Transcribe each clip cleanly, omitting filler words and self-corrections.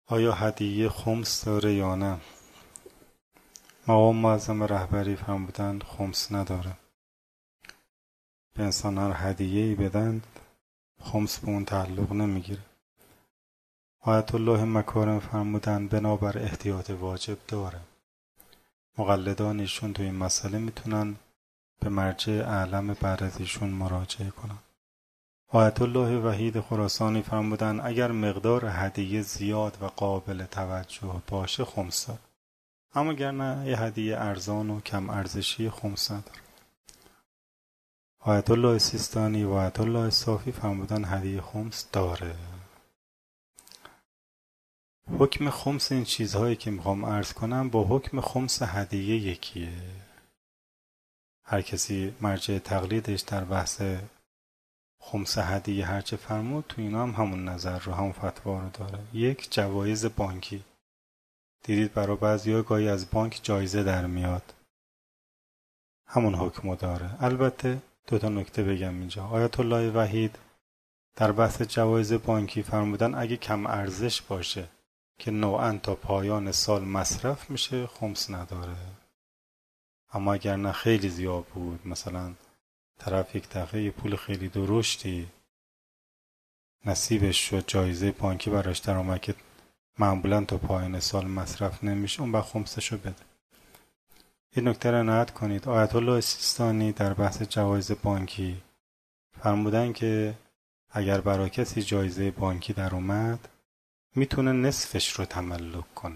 آیا هدیه خمس داره یا نه؟ مقام معظم رهبری فرمودن خمس نداره. به انسان هر هدیه‌ای بدند خمس به اون تعلق نمیگیره. آیت الله مکارم فرمودن بنابر احتیاط واجب داره. مقلدان ایشون تو این مسئله میتونن به مرجع اعلم بعد از ایشون مراجعه کنن. آیت الله وحید خراسانی فرمودن اگر مقدار هدیه زیاد و قابل توجه باشه خمس داره، اما اگر نه یه هدیه ارزان و کم ارزشی خمس نداره. آیت الله سیستانی و آیت الله صافی فرمودن هدیه خمس داره. حکم خمس این چیزهایی که میخوام عرض کنم با حکم خمس هدیه یکیه. هر کسی مرجع تقلیدش در بحث خمس هدیه هرچه فرمود تو اینا هم همون نظر رو، همون فتوا رو داره. یک، جوایز بانکی. دیدید برای بعضی‌ها گاهی از بانک جایزه در میاد، همون حکم داره. البته دو تا نکته بگم اینجا. آیت الله وحید در بحث جوایز بانکی فرمودن اگه کم ارزش باشه که نوعاً تا پایان سال مصرف میشه خمس نداره. اما اگر نه خیلی زیاد بود، مثلا طرف یک دفعه یه پول خیلی درشتی نصیبش شد، جایزه بانکی براش در اومد که معمولاً تا پایان سال مصرف نمیشه، اون بعد خمسشو بده. این نکته را عنایت کنید. آیت الله سیستانی در بحث جوایز بانکی فرمودن که اگر برای کسی جایزه بانکی در اومد میتونه نصفش رو تملک کنه.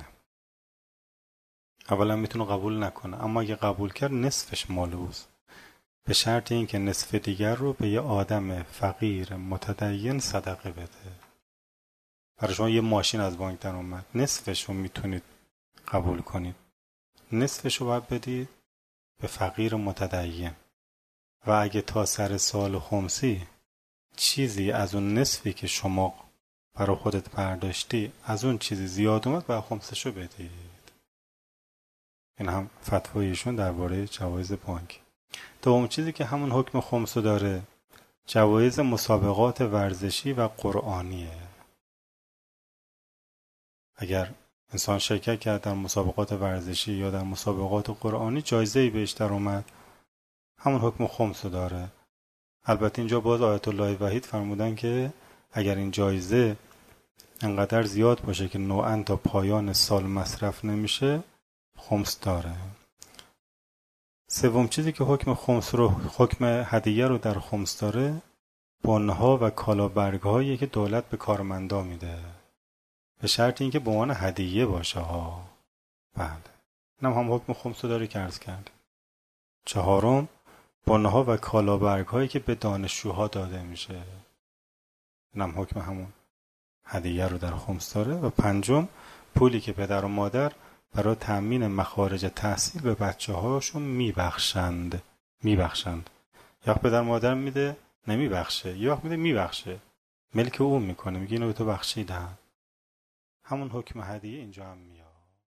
اولا میتونه قبول نکنه، اما اگه قبول کرد نصفش مال اوست، به شرط اینکه نصف دیگر رو به یه آدم فقیر متدین صدقه بده. برای شما یه ماشین از بانک در اومد، نصفش رو میتونید قبول کنید، نصفش رو باید بدید به فقیر متدین. و اگه تا سر سال خمسی چیزی از اون نصفی که شما برای خودت برداشتی از اون چیزی زیاد اومد، باید خمسشو بدید. این هم فتوایشون درباره جوایز بانک. دوم چیزی که همون حکم خمسو داره جوایز مسابقات ورزشی و قرآنیه. اگر انسان شرکت کرد در مسابقات ورزشی یا در مسابقات قرآنی جایزه‌ای بهش در اومد، همون حکم خمسو داره. البته اینجا باز آیت الله وحید فرمودن که اگر این جایزه انقدر زیاد باشه که نوعاً تا پایان سال مصرف نمیشه خمس داره. سوم چیزی که حکم هدیه رو در خمس داره بنها و کالابرگ‌هایی که دولت به کارمندا میده، به شرط اینکه به عنوان هدیه باشه ها. بله، اینم هم حکم خمس داره که عرض کرد. چهارم بنها و کالابرگ‌هایی که به دانشجوها داده میشه، اینم حکم همون هدیه رو در خمس داره. و پنجم پولی که پدر و مادر برای تأمین مخارج تحصیل به بچه هاشون میبخشند. یا پدر مادر میده نمیبخشه، یا میده میبخشه، ملک اون میکنه، میگه اینو به تو بخشیدم. همون حکم هدیه اینجا هم میاد.